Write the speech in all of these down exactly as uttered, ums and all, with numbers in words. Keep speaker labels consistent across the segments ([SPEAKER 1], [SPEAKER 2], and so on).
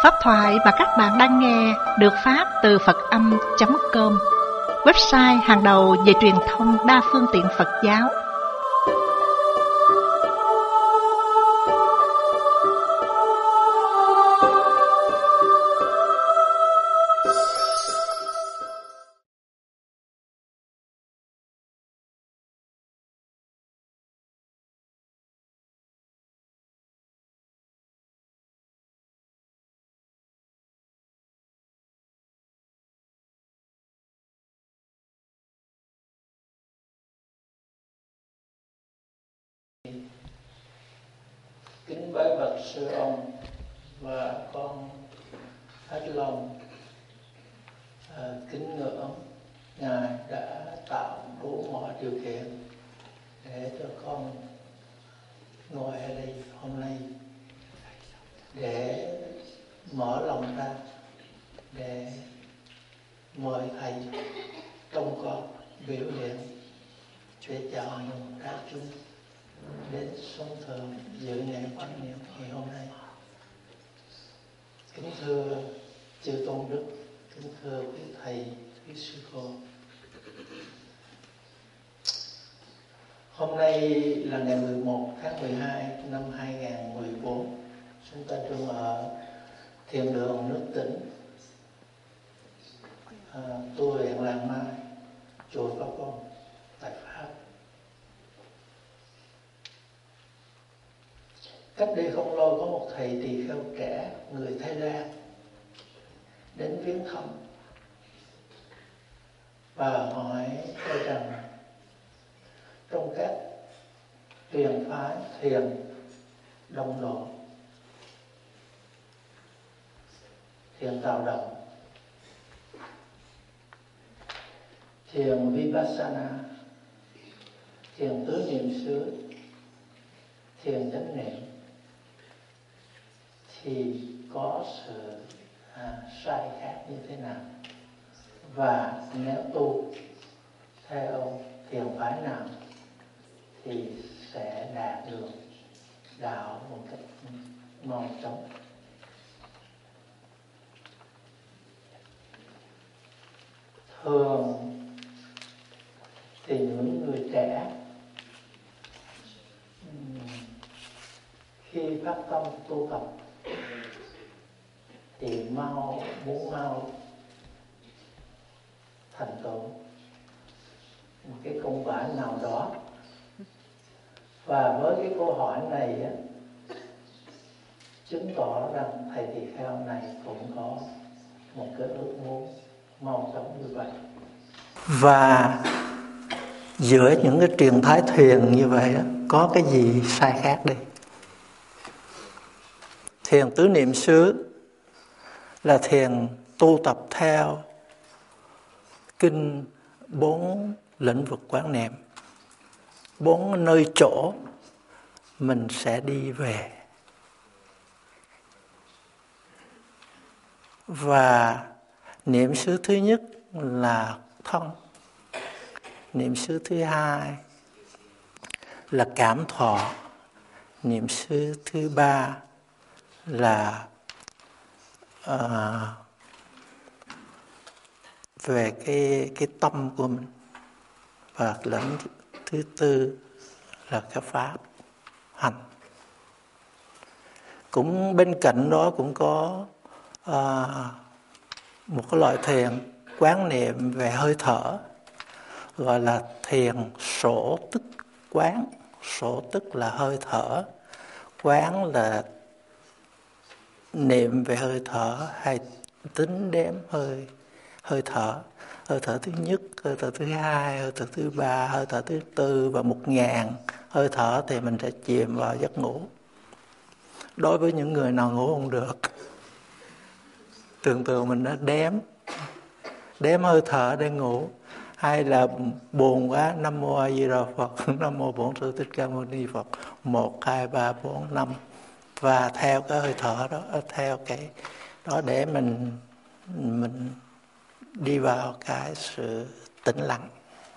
[SPEAKER 1] Pháp thoại mà các bạn đang nghe được phát từ Phật Âm chấm com, website hàng đầu về truyền thông đa phương tiện Phật giáo.
[SPEAKER 2] Kính bái bạch sư ông và con hết lòng à, kính ngưỡng Ngài đã tạo đủ mọi điều kiện để cho con ngồi ở đây hôm nay để mở lòng ra để mời thầy trông con biểu hiện để chào mừng đại chúng đến sống thượng dự ngày quan niệm ngày hôm nay. Kính thưa chư tôn đức, kính thưa quý thầy, quý sư cô. Hôm nay là ngày mười một tháng mười hai năm hai nghìn không trăm mười bốn. Chúng ta đang ở thiền đường nước Tĩnh, à, tu viện Làng Mai, chùa Pháp Con tại Pháp. Cách đây không lâu có một thầy tỳ kheo trẻ người Thái Lan đến viếng thăm và hỏi tôi rằng trong các truyền phái thiền đông độ, thiền tạo động, thiền Vipassana, thiền tứ niệm xứ, thiền chánh niệm thì có sự à, sai khác như thế nào, và nếu tu theo thiền phái nào thì sẽ đạt được đạo một cách mau chóng. Thường thì những người trẻ khi phát tâm tu tập thì mau muốn mau thành tựu một cái công bản nào đó, và với cái câu hỏi này á, chứng tỏ rằng thầy tỳ kheo này cũng có một cái ước muốn mau chóng như vậy. Và giữa những cái truyền thái thiền như vậy á, có cái gì sai khác đi? Thiền tứ niệm xứ là thiền tu tập theo kinh bốn lĩnh vực quán niệm, bốn nơi chỗ mình sẽ đi về. Và niệm xứ thứ nhất là thân, niệm xứ thứ hai là cảm thọ, niệm xứ thứ ba là uh, về cái cái tâm của mình, và lĩnh thứ tư là cái pháp hành. Cũng bên cạnh đó cũng có uh, một cái loại thiền quán niệm về hơi thở, gọi là thiền sổ tức quán. Sổ tức là hơi thở, quán là niệm về hơi thở hay tính đếm hơi hơi thở. Hơi thở thứ nhất, hơi thở thứ hai, hơi thở thứ ba, hơi thở thứ tư, và một ngàn hơi thở thì mình sẽ chìm vào giấc ngủ. Đối với những người nào ngủ không được, tưởng tượng mình đã đếm đếm hơi thở để ngủ, hay là buồn quá, Nam Mô A Di Đà Phật, Nam Mô Bổn Sư Thích Ca Mâu Ni Phật, một hai ba bốn năm, và theo cái hơi thở đó, theo cái đó để mình mình đi vào cái sự tĩnh lặng.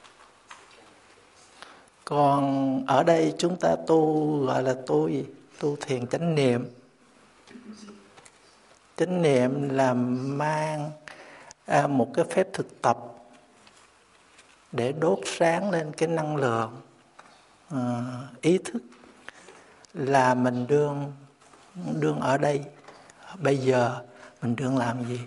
[SPEAKER 2] Còn ở đây chúng ta tu gọi là tu gì? Tu thiền chánh niệm. Chánh niệm là mang à, một cái phép thực tập để đốt sáng lên cái năng lượng à, ý thức là mình đương đương ở đây bây giờ, mình đương làm gì.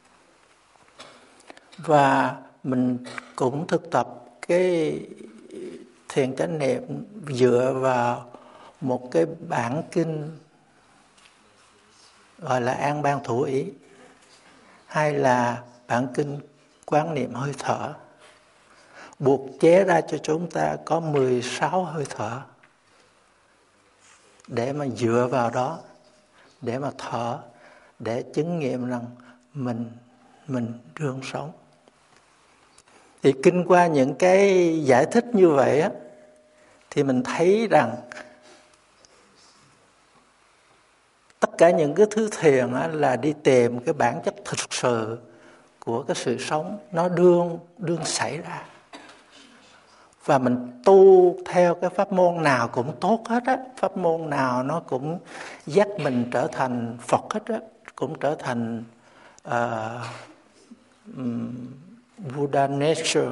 [SPEAKER 2] Và mình cũng thực tập cái thiền chánh niệm dựa vào một cái bản kinh gọi là An Ban Thủ Ý, hay là bản kinh Quán Niệm Hơi Thở, buộc chế ra cho chúng ta có mười sáu hơi thở để mà dựa vào đó, để mà thở, để chứng nghiệm rằng mình mình đương sống. Thì kinh qua những cái giải thích như vậy á, thì mình thấy rằng tất cả những cái thứ thiền á, là đi tìm cái bản chất thực sự của cái sự sống, nó đương đương xảy ra. Và mình tu theo cái pháp môn nào cũng tốt hết á, pháp môn nào nó cũng dắt mình trở thành Phật hết á, cũng trở thành uh, um, Buddha nature,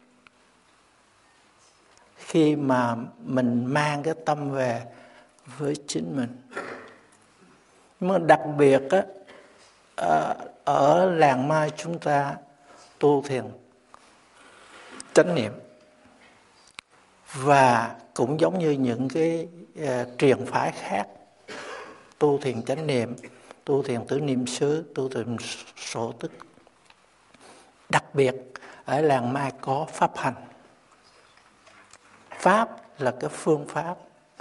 [SPEAKER 2] khi mà mình mang cái tâm về với chính mình. Nhưng mà đặc biệt á, ở làng Mai chúng ta tu thiền chánh niệm, và cũng giống như những cái uh, truyền phái khác tu thiền chánh niệm, tu thiền tứ niệm xứ, tu thiền sổ tức. Đặc biệt ở làng Mai có pháp hành. Pháp là cái phương pháp,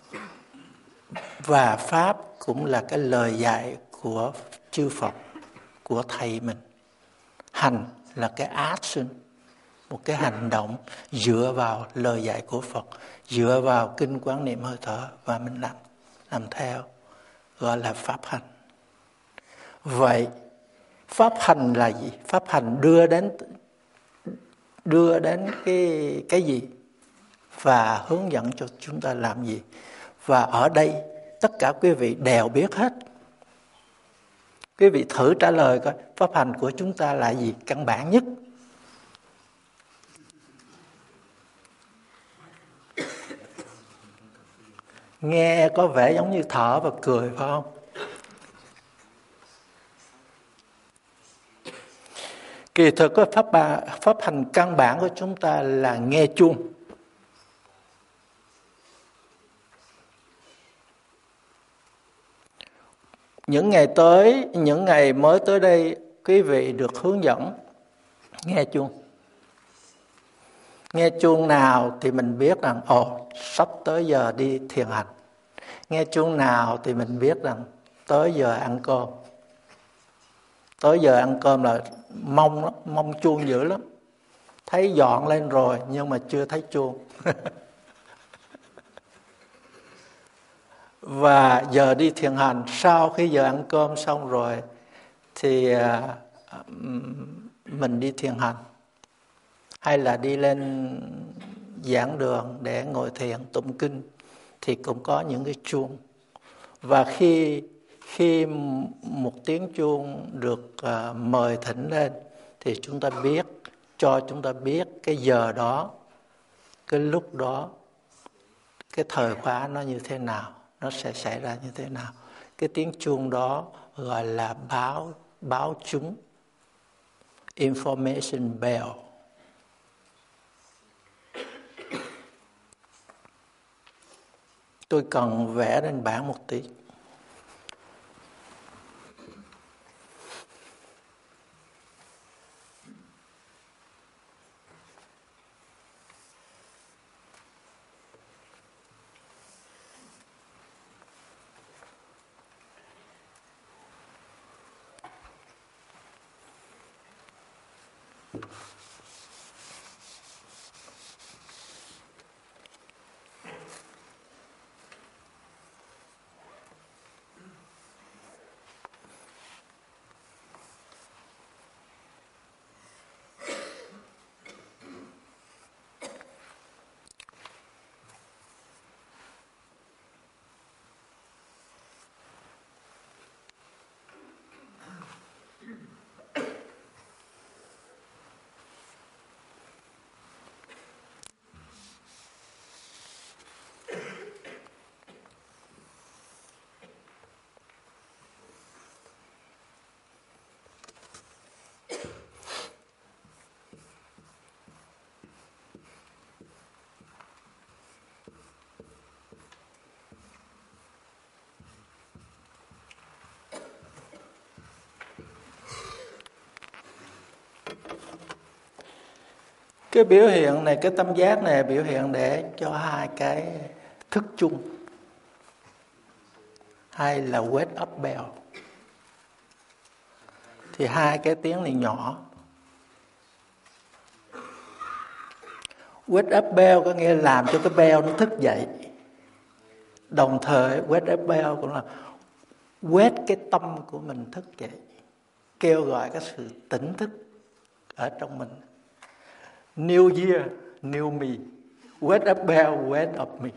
[SPEAKER 2] và pháp cũng là cái lời dạy của chư Phật, của thầy mình. Hành là cái action, một cái hành động dựa vào lời dạy của Phật, dựa vào kinh Quán Niệm Hơi Thở, và mình làm làm theo, gọi là pháp hành. Vậy pháp hành là gì? Pháp hành đưa đến đưa đến cái cái gì và hướng dẫn cho chúng ta làm gì. Và ở đây tất cả quý vị đều biết hết. Quý vị thử trả lời coi, pháp hành của chúng ta là gì? Căn bản nhất. Nghe có vẻ giống như thở và cười phải không? Kỳ thực cái pháp, pháp hành căn bản của chúng ta là nghe chuông. Những ngày tới, những ngày mới tới đây, quý vị được hướng dẫn nghe chuông. Nghe chuông nào thì mình biết rằng ồ, sắp tới giờ đi thiền hành. Nghe chuông nào thì mình biết rằng tới giờ ăn cơm. Tới giờ ăn cơm là mong lắm, mong chuông dữ lắm. Thấy dọn lên rồi nhưng mà chưa thấy chuông. Và giờ đi thiền hành, sau khi giờ ăn cơm xong rồi thì mình đi thiền hành, hay là đi lên giảng đường để ngồi thiền tụng kinh, thì cũng có những cái chuông. Và khi khi một tiếng chuông được uh, mời thỉnh lên thì chúng ta biết, cho chúng ta biết cái giờ đó, cái lúc đó, cái thời khóa nó như thế nào, nó sẽ xảy ra như thế nào. Cái tiếng chuông đó gọi là báo báo chúng, information bell. Tôi cần vẽ lên bảng một tí. Cái biểu hiện này, cái tâm giác này biểu hiện để cho hai cái thức chung, hay là wake up bell. Thì hai cái tiếng này nhỏ. Wake up bell có nghĩa là làm cho cái bell nó thức dậy. Đồng thời wake up bell cũng là quét cái tâm của mình thức dậy, kêu gọi cái sự tỉnh thức ở trong mình. New year, new me. Wake up bell, wake up me.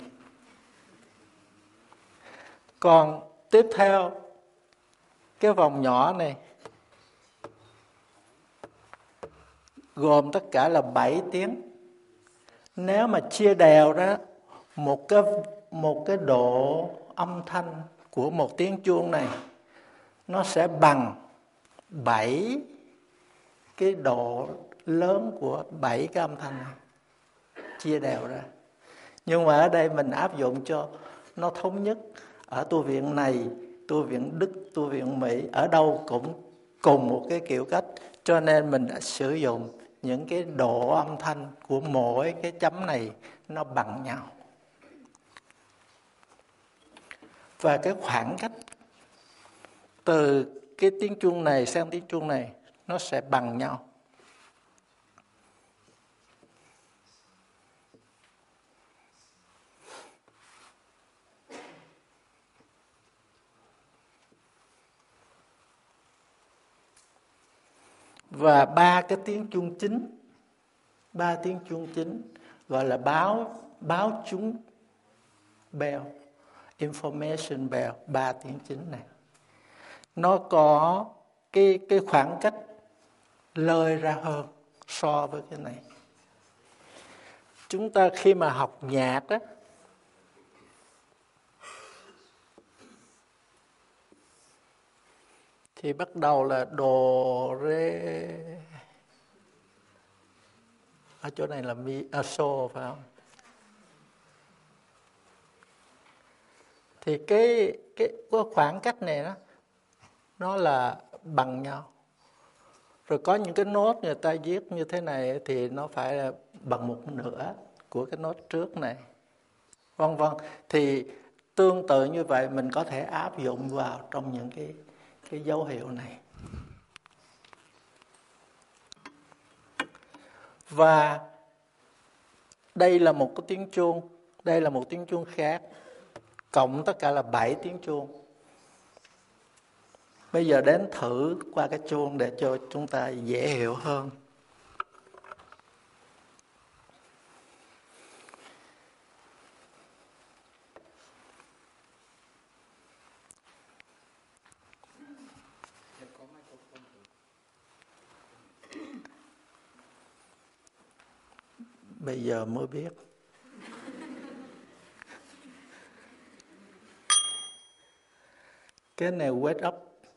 [SPEAKER 2] Còn tiếp theo, cái vòng nhỏ này gồm tất cả là bảy tiếng. Nếu mà chia đều ra, một cái, một cái độ âm thanh của một tiếng chuông này nó sẽ bằng bảy cái độ lớn của bảy cái âm thanh này, chia đều ra. Nhưng mà ở đây mình áp dụng cho nó thống nhất. Ở tu viện này, tu viện Đức, tu viện Mỹ, ở đâu cũng cùng một cái kiểu cách. Cho nên mình đã sử dụng những cái độ âm thanh của mỗi cái chấm này nó bằng nhau. Và cái khoảng cách từ cái tiếng chuông này sang tiếng chuông này nó sẽ bằng nhau. Và ba cái tiếng chuông chính, ba tiếng chuông chính gọi là báo báo chúng bell, information bell, ba tiếng chính này. Nó có cái cái khoảng cách lơi ra hơn so với cái này. Chúng ta khi mà học nhạc á, thì bắt đầu là đồ rê, ở chỗ này là mi, à, xô phải không? Thì cái cái cái khoảng cách này đó nó là bằng nhau. Rồi có những cái nốt người ta viết như thế này thì nó phải là bằng một nửa của cái nốt trước này, vân vân. Thì tương tự như vậy mình có thể áp dụng vào trong những cái cái dấu hiệu này. Và đây là một cái tiếng chuông, đây là một tiếng chuông khác, cộng tất cả là bảy tiếng chuông. Bây giờ đến thử qua cái chuông để cho chúng ta dễ hiểu hơn. Bây giờ mới biết. Cái này wake up.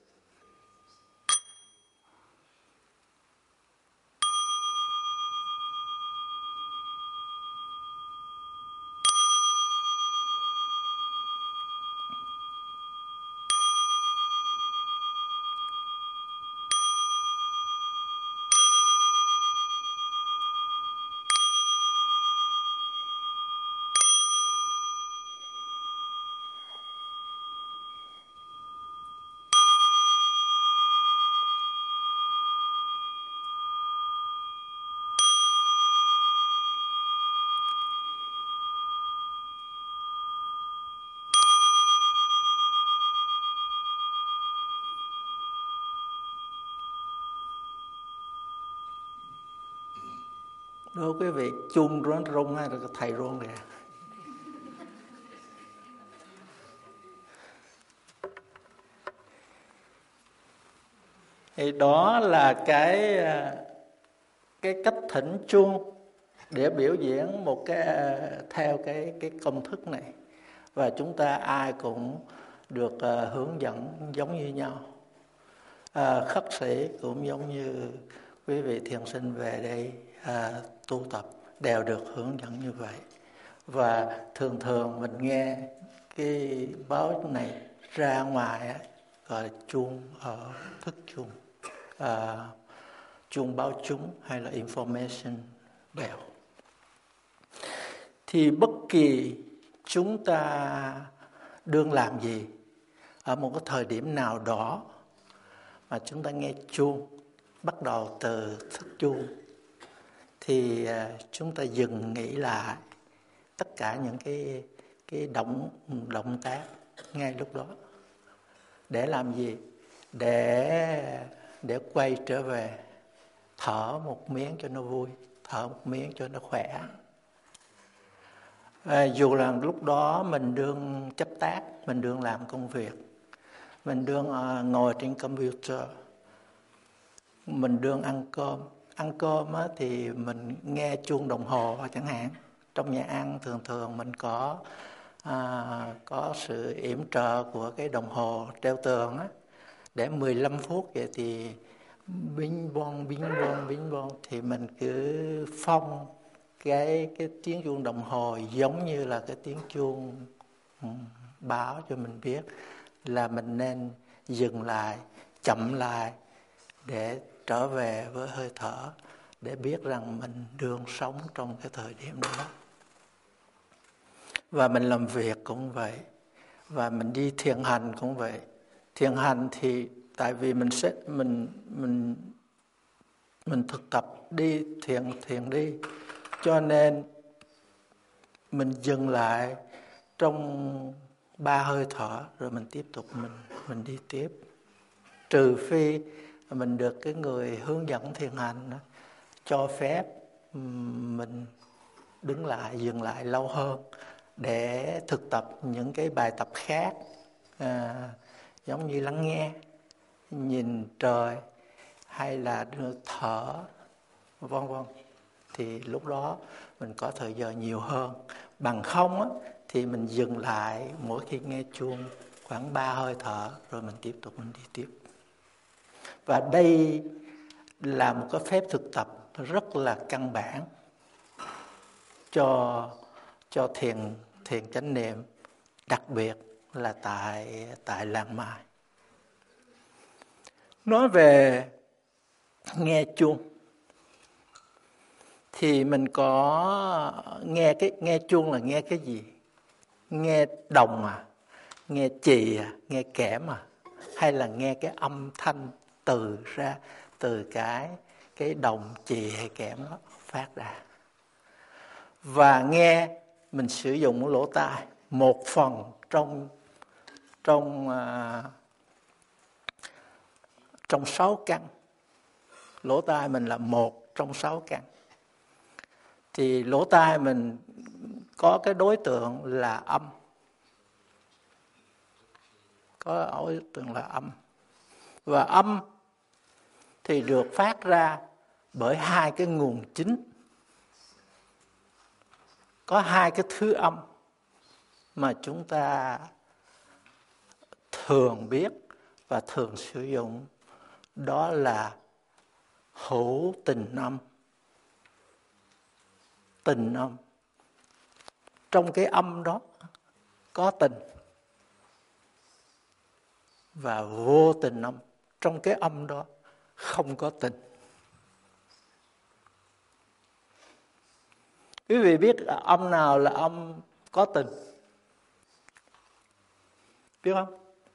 [SPEAKER 2] Đố quý vị chuông rung rung hay là thầy rung kìa. Thì đó là cái cái cách thỉnh chuông để biểu diễn một cái theo cái cái công thức này. Và chúng ta ai cũng được uh, hướng dẫn giống như nhau. Uh, khất sĩ cũng giống như quý vị thiền sinh về đây uh, tu tập đều được hướng dẫn như vậy. Và thường thường mình nghe cái báo này ra ngoài á, gọi là chuông ở uh, thức chuông, uh, chuông báo chúng hay là information bèo. Thì bất kỳ chúng ta đương làm gì ở một cái thời điểm nào đó mà chúng ta nghe chuông, bắt đầu từ thức chuông, thì chúng ta dừng nghĩ lại tất cả những cái cái động động tác ngay lúc đó. Để làm gì? Để để quay trở về, thở một miếng cho nó vui, thở một miếng cho nó khỏe. À, dù là lúc đó mình đương chấp tác, mình đương làm công việc, mình đương uh, ngồi trên computer, mình đương ăn cơm. Ăn cơm á, thì mình nghe chuông đồng hồ chẳng hạn. Trong nhà ăn thường thường mình có à, có sự yểm trợ của cái đồng hồ treo tường á, để mười lăm phút vậy thì bing bong bing bong bing bong thì mình cứ phong cái cái tiếng chuông đồng hồ giống như là cái tiếng chuông um, báo cho mình biết là mình nên dừng lại, chậm lại để trở về với hơi thở, để biết rằng mình đương sống trong cái thời điểm đó. Và mình làm việc cũng vậy, và mình đi thiền hành cũng vậy. Thiền hành thì tại vì mình sẽ mình mình mình thực tập đi thiền thiền đi, cho nên mình dừng lại trong ba hơi thở rồi mình tiếp tục mình mình đi tiếp. Trừ phi mình được cái người hướng dẫn thiền hành đó, cho phép mình đứng lại, dừng lại lâu hơn để thực tập những cái bài tập khác, à, giống như lắng nghe, nhìn trời hay là thở vân vân. Thì lúc đó mình có thời giờ nhiều hơn. Bằng không á, thì mình dừng lại mỗi khi nghe chuông khoảng ba hơi thở rồi mình tiếp tục mình đi tiếp. Và đây là một cái phép thực tập rất là căn bản cho cho thiền thiền chánh niệm, đặc biệt là tại tại làng Mai. Nói về nghe chuông thì mình có nghe cái nghe chuông là nghe cái gì? Nghe đồng à, nghe chì à, nghe kẽm à, hay là nghe cái âm thanh từ ra từ cái cái đồng chì hay kẽm đó phát ra. Và nghe mình sử dụng lỗ tai, một phần trong trong uh, trong sáu căn. Lỗ tai mình là một trong sáu căn. Thì lỗ tai mình có cái đối tượng là âm. Có đối tượng là âm. Và âm thì được phát ra bởi hai cái nguồn chính. Có hai cái thứ âm mà chúng ta thường biết và thường sử dụng, đó là hữu tình âm. Tình âm. Trong cái âm đó có tình. Và vô tình âm. Trong cái âm đó không có tình. Quý vị biết âm nào là âm có tình? Biết không?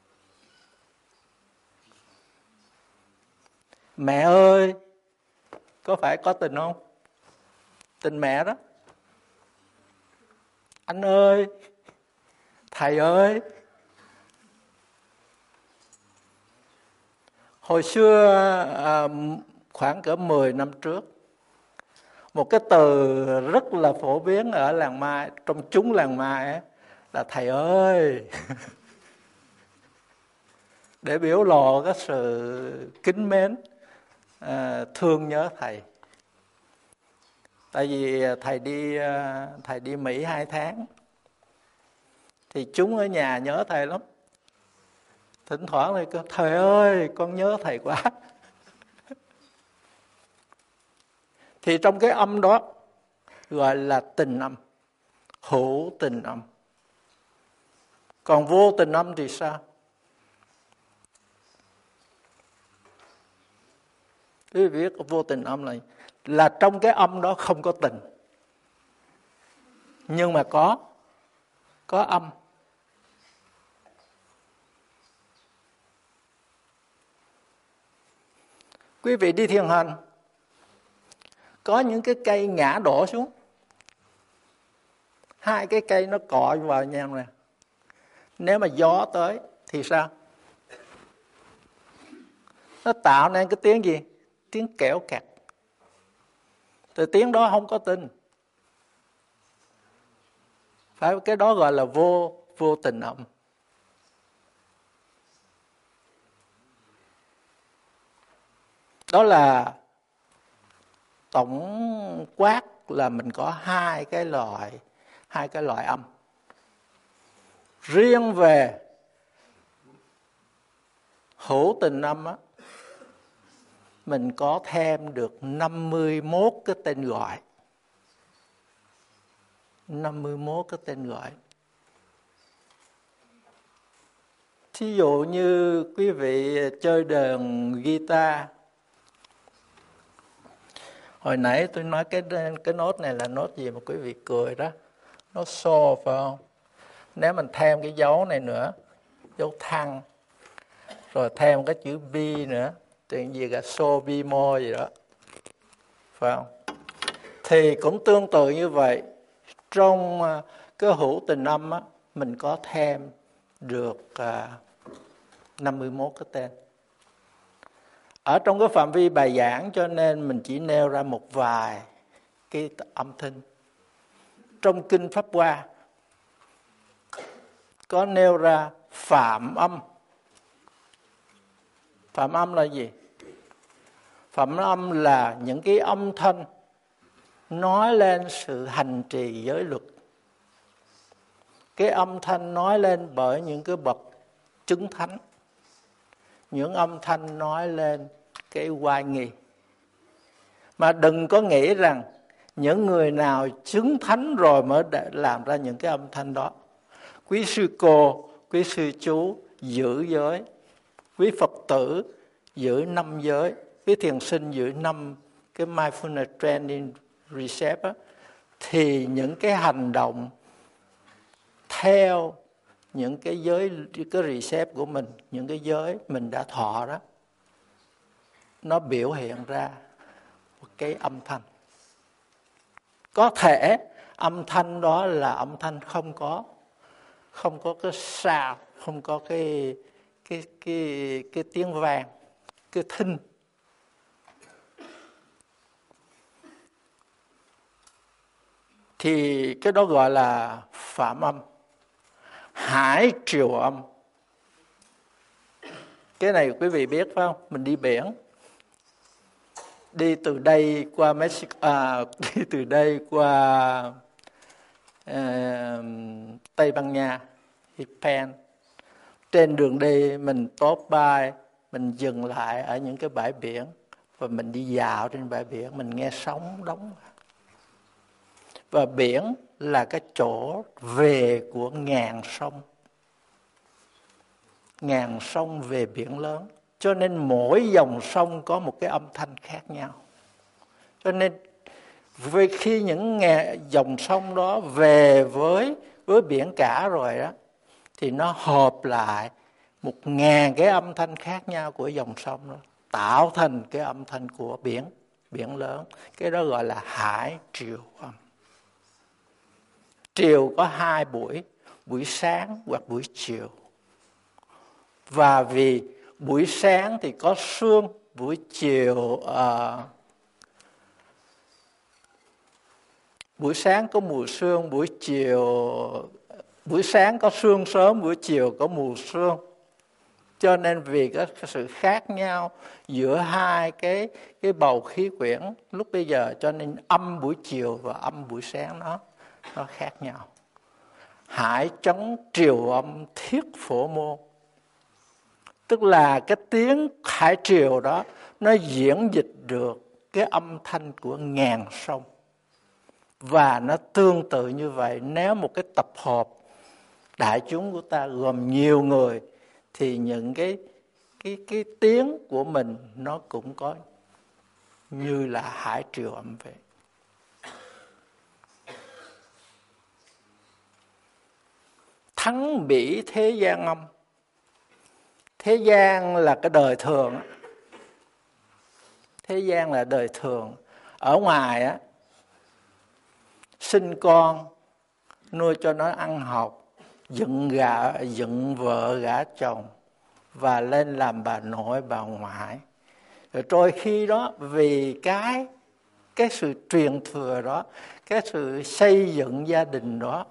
[SPEAKER 2] Mẹ ơi, có phải có tình không? Tình mẹ đó. Anh ơi, thầy ơi. Hồi xưa à, khoảng cỡ mười năm trước, một cái từ rất là phổ biến ở làng Mai, trong chúng làng Mai ấy, là thầy ơi. Để biểu lộ cái sự kính mến, à, thương nhớ thầy. Tại vì thầy đi thầy đi Mỹ hai tháng, thì chúng ở nhà nhớ thầy lắm. Thỉnh thoảng thì con thầy ơi, con nhớ thầy quá. Thì trong cái âm đó gọi là tình âm, hữu tình âm. Còn vô tình âm thì sao? Quý vị biết vô tình âm là là trong cái âm đó không có tình, nhưng mà có có âm. Quý vị đi thiền hành, có những cái cây ngã đổ xuống, hai cái cây nó cọ vào nhau nè, nếu mà gió tới thì sao? Nó tạo nên cái tiếng gì? Tiếng kẽo kẹt. Từ tiếng đó không có tình. Phải, cái đó gọi là vô vô tình âm. Đó là tổng quát là mình có hai cái loại hai cái loại âm. Riêng về hữu tình âm á, mình có thêm được năm mươi mốt cái tên gọi. năm mươi mốt cái tên gọi. Thí dụ như quý vị chơi đàn guitar. Hồi nãy tôi nói cái cái nốt này là nốt gì mà quý vị cười đó. Nốt so phải không? Nếu mình thêm cái dấu này nữa, dấu thăng, rồi thêm cái chữ B nữa, chuyện gì cả so bi mo gì đó, phải không? Thì cũng tương tự như vậy. Trong cái hữu tình âm á, mình có thêm được năm mươi mốt cái tên. Ở trong cái phạm vi bài giảng cho nên mình chỉ nêu ra một vài cái âm thanh. Trong Kinh Pháp Hoa có nêu ra phạm âm. Phạm âm là gì? Phạm âm là những cái âm thanh nói lên sự hành trì giới luật. Cái âm thanh nói lên bởi những cái bậc chứng thánh. Những âm thanh nói lên cái oai nghi. Mà đừng có nghĩ rằng những người nào chứng thánh rồi mới làm ra những cái âm thanh đó. Quý sư cô, quý sư chú giữ giới, quý Phật tử giữ năm giới, quý thiền sinh giữ năm cái mindfulness training reset á, thì những cái hành động theo những cái giới, cái reset của mình, những cái giới mình đã thọ đó, nó biểu hiện ra một cái âm thanh. Có thể âm thanh đó là âm thanh không có không có cái sound, không có cái cái cái cái tiếng vang, cái thinh. Thì cái đó gọi là phạm âm. Hải triều âm. Cái này quý vị biết phải không? Mình đi biển, đi từ đây qua Mexico, à, đi từ đây qua à, Tây Ban Nha, Japan. Trên đường đi mình stop by, mình dừng lại ở những cái bãi biển và mình đi dạo trên bãi biển, mình nghe sóng đóng. Và biển là cái chỗ về của ngàn sông. Ngàn sông về biển lớn. Cho nên mỗi dòng sông có một cái âm thanh khác nhau. Cho nên vì khi những dòng sông đó về với, với biển cả rồi đó, thì nó hợp lại một ngàn cái âm thanh khác nhau của dòng sông đó, tạo thành cái âm thanh của biển, biển lớn. Cái đó gọi là hải triều âm. Triều có hai buổi, buổi sáng hoặc buổi chiều. Và vì buổi sáng thì có sương, buổi chiều uh, buổi sáng có mùa sương, buổi chiều buổi sáng có sương sớm, buổi chiều có mùa sương. Cho nên vì cái sự khác nhau giữa hai cái cái bầu khí quyển lúc bây giờ, cho nên âm buổi chiều và âm buổi sáng nó nó khác nhau. Hải chấn triều âm thiết phổ môn, tức là cái tiếng hải triều đó nó diễn dịch được cái âm thanh của ngàn sông. Và nó tương tự như vậy, nếu một cái tập hợp đại chúng của ta gồm nhiều người thì những cái cái cái tiếng của mình nó cũng có như là hải triều ầm về. Thắng bỉ thế gian âm. Thế gian là cái đời thường. Thế gian là đời thường. Ở ngoài á, sinh con, nuôi cho nó ăn học, dựng gà, dựng vợ gả chồng và lên làm bà nội bà ngoại. Rồi trôi khi đó vì cái cái sự truyền thừa đó, cái sự xây dựng gia đình đó,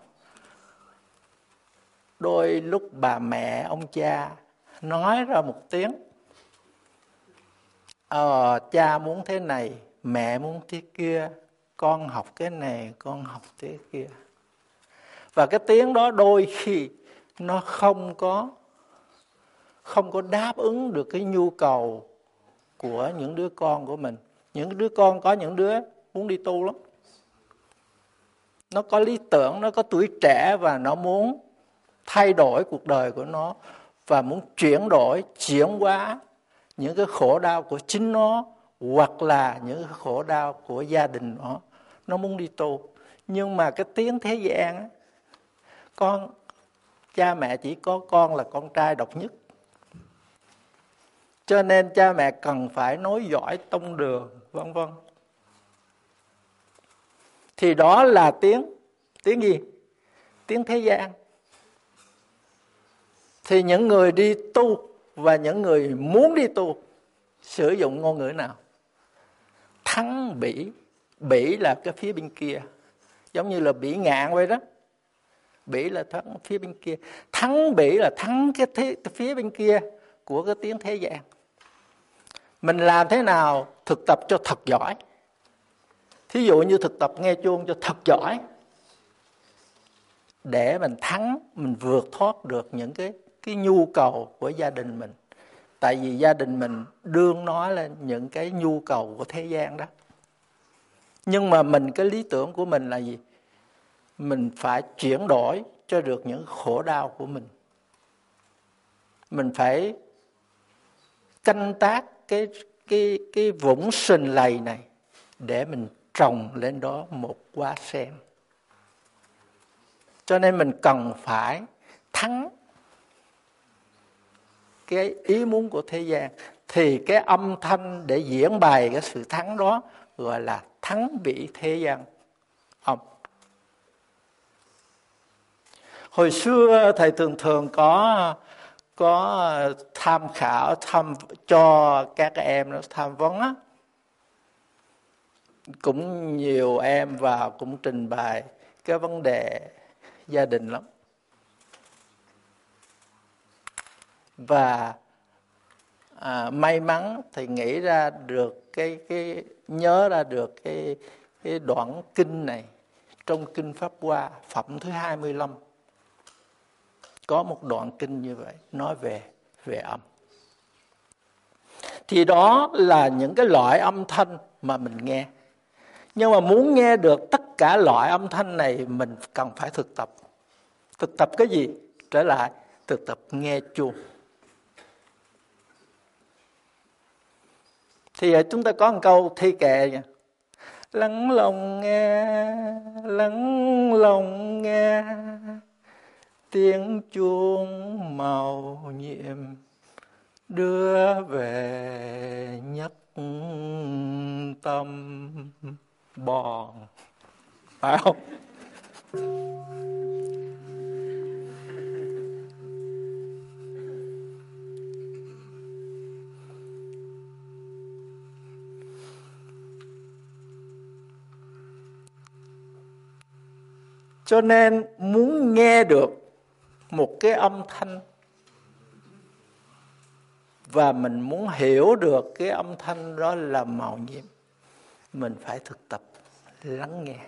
[SPEAKER 2] đôi lúc bà mẹ ông cha nói ra một tiếng, ờ cha muốn thế này, mẹ muốn thế kia, con học cái này, con học thế kia. Và cái tiếng đó đôi khi nó không có không có đáp ứng được cái nhu cầu của những đứa con của mình. Những đứa con có những đứa muốn đi tu lắm. Nó có lý tưởng, nó có tuổi trẻ và nó muốn thay đổi cuộc đời của nó và muốn chuyển đổi, chuyển hóa những cái khổ đau của chính nó hoặc là những cái khổ đau của gia đình nó. Nó muốn đi tu. Nhưng mà cái tiếng thế gian á, con cha mẹ chỉ có con là con trai độc nhất. Cho nên cha mẹ cần phải nối dõi tông đường, vân vân. Thì đó là tiếng tiếng gì? Tiếng thế gian. Thì những người đi tu và những người muốn đi tu sử dụng ngôn ngữ nào? Thắng bỉ. Bỉ là cái phía bên kia, giống như là bỉ ngạn vậy đó. Bỉ là thắng phía bên kia. Thắng bỉ là thắng cái, thế, cái phía bên kia của cái tiếng thế gian. Mình làm thế nào thực tập cho thật giỏi. Thí dụ như thực tập nghe chuông cho thật giỏi, để mình thắng, mình vượt thoát được những cái, cái nhu cầu của gia đình mình. Tại vì gia đình mình đương nói lên những cái nhu cầu của thế gian đó. Nhưng mà mình, cái lý tưởng của mình là gì? Mình phải chuyển đổi cho được những khổ đau của mình. Mình phải canh tác cái, cái, cái vũng sình lầy này để mình trồng lên đó một hoa sen. Cho nên mình cần phải thắng cái ý muốn của thế gian. Thì cái âm thanh để diễn bày cái sự thắng đó gọi là thắng bỉ thế gian âm. Hồi xưa thầy thường thường có có tham khảo, tham cho các em nó tham vấn á. Cũng nhiều em vào cũng trình bày cái vấn đề gia đình lắm. Và à, may mắn thì nghĩ ra được cái cái nhớ ra được cái cái đoạn kinh này trong kinh Pháp Hoa phẩm thứ hai mươi lăm. Có một đoạn kinh như vậy nói về về âm. Thì đó là những cái loại âm thanh mà mình nghe. Nhưng mà muốn nghe được tất cả loại âm thanh này mình cần phải thực tập. Thực tập cái gì? Trở lại thực tập nghe chuông. Thì chúng ta có một câu thi kệ nha. Lắng lòng nghe, lắng lòng nghe, tiếng chuông màu nhiệm đưa về nhất tâm bòn. Phải không? Cho nên muốn nghe được một cái âm thanh và mình muốn hiểu được cái âm thanh đó là màu nhiệm, mình phải thực tập lắng nghe.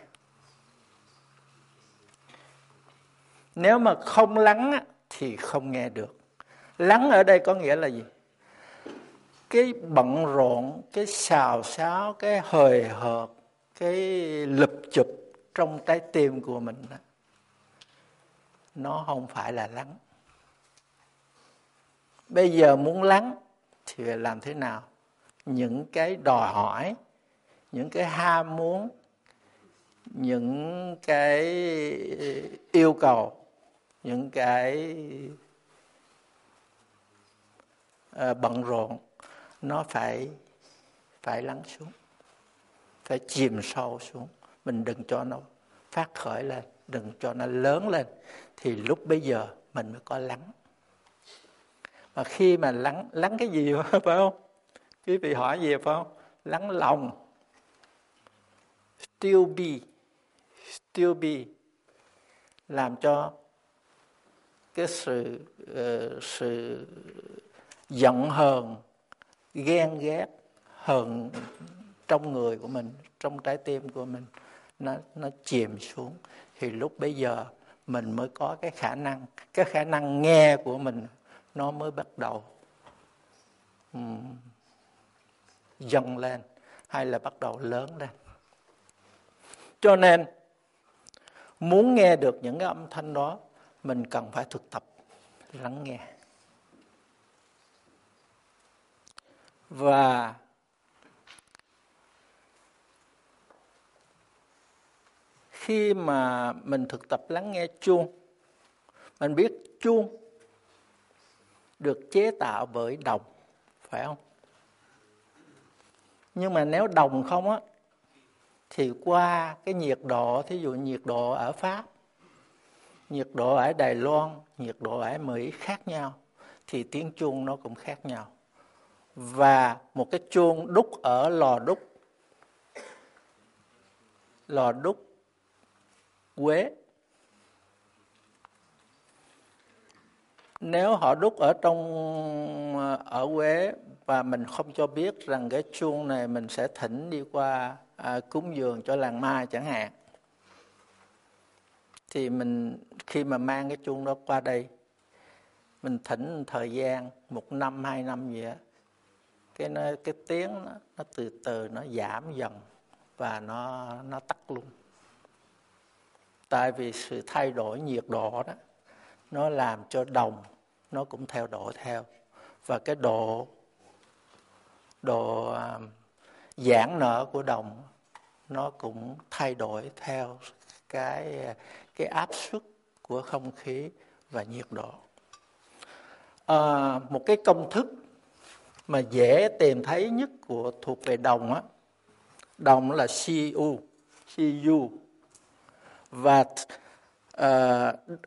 [SPEAKER 2] Nếu mà không lắng thì không nghe được. Lắng ở đây có nghĩa là gì? Cái bận rộn, cái xào xáo, cái hời hợt, cái lụp chụp trong trái tim của mình đó, nó không phải là lắng. Bây giờ muốn lắng thì làm thế nào? Những cái đòi hỏi, những cái ham muốn, những cái yêu cầu, những cái uh, bận rộn, nó phải phải lắng xuống, phải chìm sâu xuống. Mình đừng cho nó phát khởi lên, đừng cho nó lớn lên, thì lúc bây giờ mình mới có lắng. Mà khi mà lắng, lắng cái gì phải không? Quý vị hỏi gì phải không? Lắng lòng. Still be, still be, làm cho cái sự uh, sự giận hờn, ghen ghét, hờn trong người của mình, trong trái tim của mình, nó nó chìm xuống, thì lúc bấy giờ mình mới có cái khả năng, cái khả năng nghe của mình nó mới bắt đầu um, dâng lên, hay là bắt đầu lớn lên. Cho nên muốn nghe được những cái âm thanh đó, mình cần phải thực tập lắng nghe. Và khi mà mình thực tập lắng nghe chuông, mình biết chuông được chế tạo bởi đồng, phải không? Nhưng mà nếu đồng không á, thì qua cái nhiệt độ, thí dụ nhiệt độ ở Pháp, nhiệt độ ở Đài Loan, nhiệt độ ở Mỹ khác nhau, thì tiếng chuông nó cũng khác nhau. Và một cái chuông đúc ở lò đúc, lò đúc Quế, nếu họ đúc ở trong ở Quế và mình không cho biết rằng cái chuông này mình sẽ thỉnh đi qua à, cúng dường cho làng Mai chẳng hạn, thì mình khi mà mang cái chuông đó qua đây, mình thỉnh thời gian một năm hai năm gì á, cái nó, cái tiếng nó, nó từ từ nó giảm dần và nó nó tắt luôn. Tại vì sự thay đổi nhiệt độ đó, nó làm cho đồng nó cũng theo đổi theo, và cái độ độ uh, giãn nở của đồng nó cũng thay đổi theo cái cái áp suất của không khí và nhiệt độ. À, một cái công thức mà dễ tìm thấy nhất của thuộc về đồng á, đồng là xê u, xê u, và uh,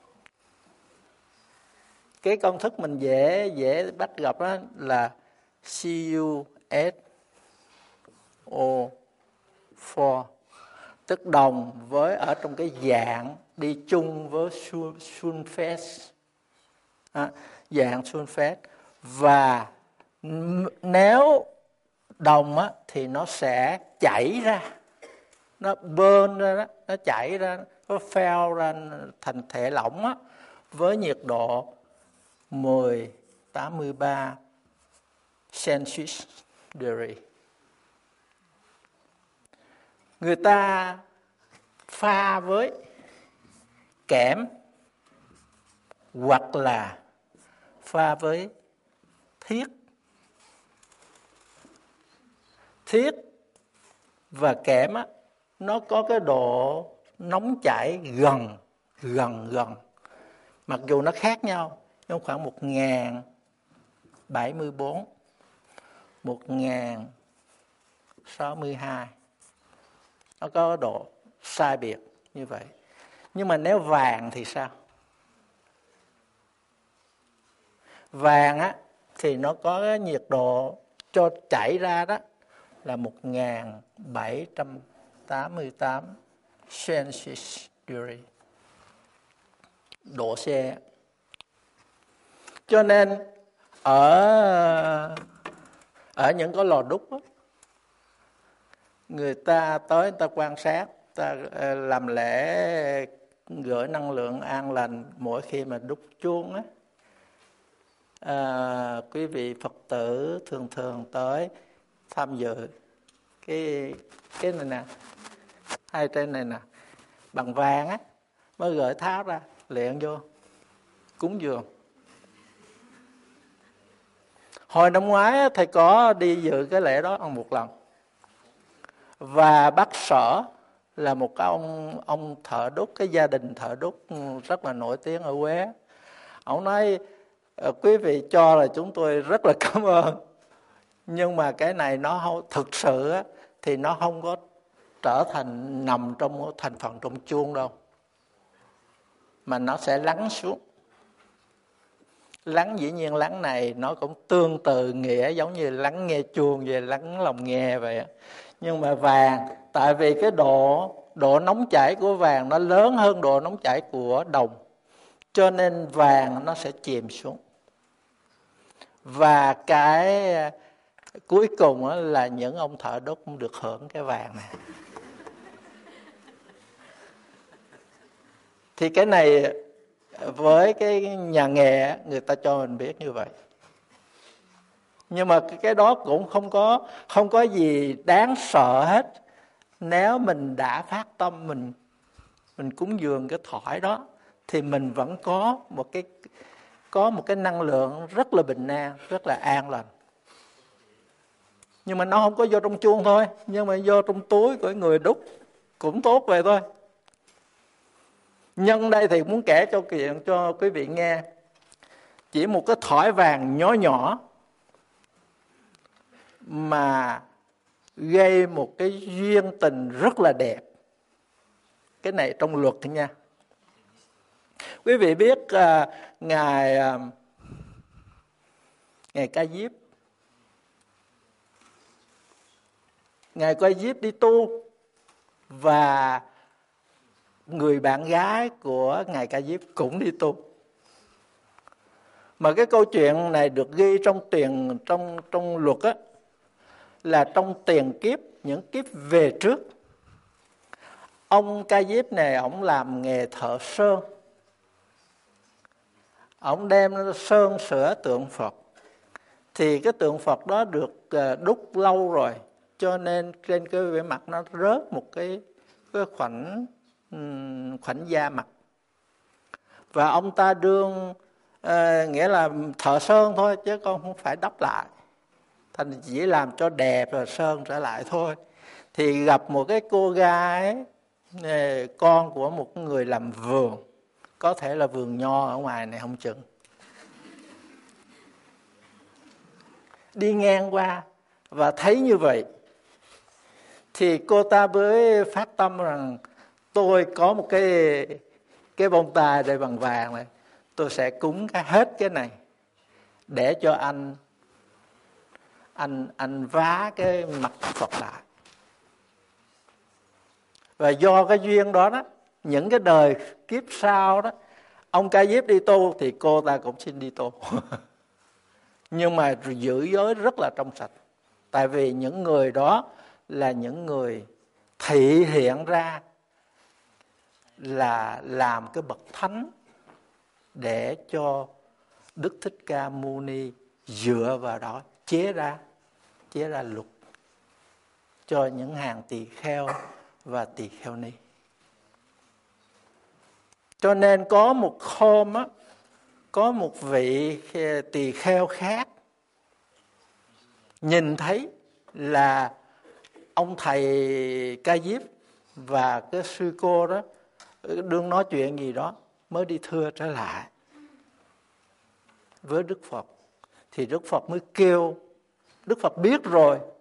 [SPEAKER 2] cái công thức mình dễ dễ bắt gặp đó là xê u ét o bốn, tức đồng với ở trong cái dạng đi chung với sulfate, à, dạng sulfate. Và nếu đồng á, thì nó sẽ chảy ra, nó burn ra đó, nó chảy ra, nó phèo ra thành thể lỏng á, với nhiệt độ mười tám mươi ba Celsius degree. Người ta pha với kẽm hoặc là pha với thiết. Thiết và kẽm á, nó có cái độ nóng chảy gần gần gần, mặc dù nó khác nhau, nhưng khoảng một nghìn bảy mươi bốn, một nghìn sáu mươi hai, nó có độ sai biệt như vậy. Nhưng mà nếu vàng thì sao? Vàng á thì nó có cái nhiệt độ cho chảy ra đó là một nghìn bảy trăm tám mươi tám Celsius degree, độ C. Cho nên ở ở những cái lò đúc đó, người ta tới người ta quan sát, ta làm lễ gửi năng lượng an lành mỗi khi mà đúc chuông á. À, quý vị Phật tử thường thường tới tham dự cái cái này nè, hai trên này nè, bằng vàng á, mới gửi tháo ra luyện vô cúng dường. Hồi năm ngoái thầy có đi dự cái lễ đó một lần, Và bác Sở là một cái ông ông thợ đúc, cái gia đình thợ đúc rất là nổi tiếng ở Huế. Ông nói quý vị cho là chúng tôi rất là cảm ơn, nhưng mà cái này nó không, thực sự á, thì nó không có trở thành nằm trong thành phần trong chuông đâu, mà nó sẽ lắng xuống. Lắng dĩ nhiên lắng này nó cũng tương tự nghĩa giống như lắng nghe chuông về lắng lòng nghe vậy. Nhưng mà vàng, tại vì cái độ độ nóng chảy của vàng nó lớn hơn độ nóng chảy của đồng, cho nên vàng nó sẽ chìm xuống. Và cái cuối cùng là những ông thợ đúc cũng được hưởng cái vàng này. Thì cái này với cái nhà nghề người ta cho mình biết như vậy. Nhưng mà cái đó cũng không có không có gì đáng sợ hết. Nếu mình đã phát tâm mình mình cúng dường cái thỏi đó thì mình vẫn có một cái có một cái năng lượng rất là bình an, rất là an lành. Nhưng mà nó không có vô trong chuông thôi, nhưng mà vô trong túi của người đúc cũng tốt vậy thôi. Nhân đây thì muốn kể cho chuyện cho quý vị nghe, chỉ một cái thỏi vàng nhỏ nhỏ mà gây một cái duyên tình rất là đẹp. Cái này trong luật thôi nha. Quý vị biết uh, ngài uh, ngài Ca Diếp, ngài Ca Diếp đi tu, và người bạn gái của ngài Ca Diếp cũng đi tu. Mà cái câu chuyện này được ghi trong tiền trong trong luật á, là trong tiền kiếp, những kiếp về trước. Ông Ca Diếp này ổng làm nghề thợ sơn. Ổng đem sơn sửa tượng Phật. Thì cái tượng Phật đó được đúc lâu rồi, cho nên trên cái bề mặt nó rớt một cái cái khoảnh khoảnh da mặt. Và ông ta đương uh, nghĩa là thợ sơn thôi, chứ con không phải đắp lại, thành chỉ làm cho đẹp rồi sơn trở lại thôi. Thì gặp một cái cô gái, con của một người làm vườn, có thể là vườn nho ở ngoài này không chừng, đi ngang qua và thấy như vậy, thì cô ta mới phát tâm rằng tôi có một cái cái bông tai đây bằng vàng này, tôi sẽ cúng cái hết cái này để cho anh anh anh vá cái mặt Phật lại. Và do cái duyên đó đó, những cái đời kiếp sau đó, ông Ca Diếp đi tu thì cô ta cũng xin đi tu. Nhưng mà giữ giới rất là trong sạch. Tại vì những người đó là những người thị hiện ra là làm cái bậc thánh để cho Đức Thích Ca Mâu Ni dựa vào đó chế ra chế ra luật cho những hàng tỳ kheo và tỳ kheo ni. Cho nên có một hôm á, có một vị tỳ kheo khác nhìn thấy là ông thầy Ca Diếp và cái sư cô đó đương nói chuyện gì đó, mới đi thưa trở lại với Đức Phật. Thì Đức Phật mới kêu, Đức Phật biết rồi,